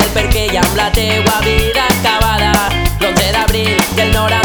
perquè i amb la teua vida acabada l'11 d'abril i el 90